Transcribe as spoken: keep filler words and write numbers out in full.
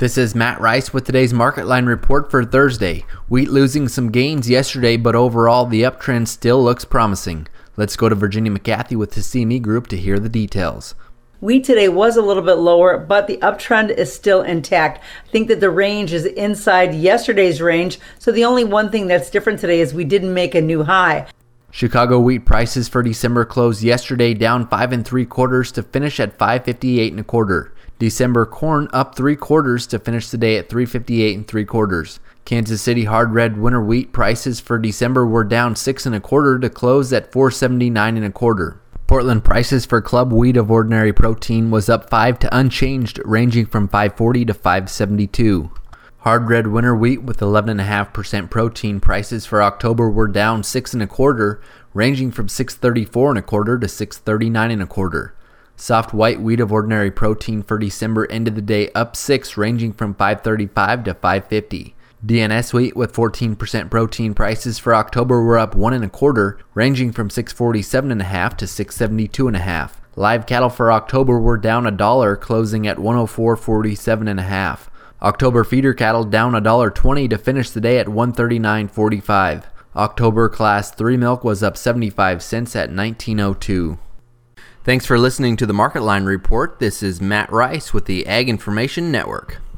This is Matt Rice with today's Market Line report for Thursday. Wheat losing some gains yesterday, but overall the uptrend still looks promising. Let's go to Virginia McCarthy with the C M E Group to hear the details. Wheat today was a little bit lower, but the uptrend is still intact. I think that the range is inside yesterday's range, so the only one thing that's different today is we didn't make a new high. Chicago wheat prices for December closed yesterday down five and three quarters to finish at five fifty-eight and a quarter. December corn up three quarters to finish the day at three fifty-eight and three quarters. Kansas City hard red winter wheat prices for December were down six and a quarter to close at four seventy-nine and a quarter. Portland prices for club wheat of ordinary protein was up five to unchanged, ranging from five forty to five seventy-two. Hard red winter wheat with eleven point five percent protein prices for October were down six and a quarter, ranging from six thirty-four and a quarter to six thirty-nine and a quarter. Soft white wheat of ordinary protein for December ended the day up six, ranging from five thirty-five to five fifty. D N S wheat with fourteen percent protein prices for October were up one and a quarter, ranging from six forty-seven and a half to six seventy-two and a half. Live cattle for October were down a dollar, closing at one oh four forty-seven and a half. October feeder cattle down a dollar twenty to finish the day at one thirty-nine forty-five. October class three milk was up seventy-five cents at nineteen oh two. Thanks for listening to the Market Line report. This is Matt Rice with the Ag Information Network.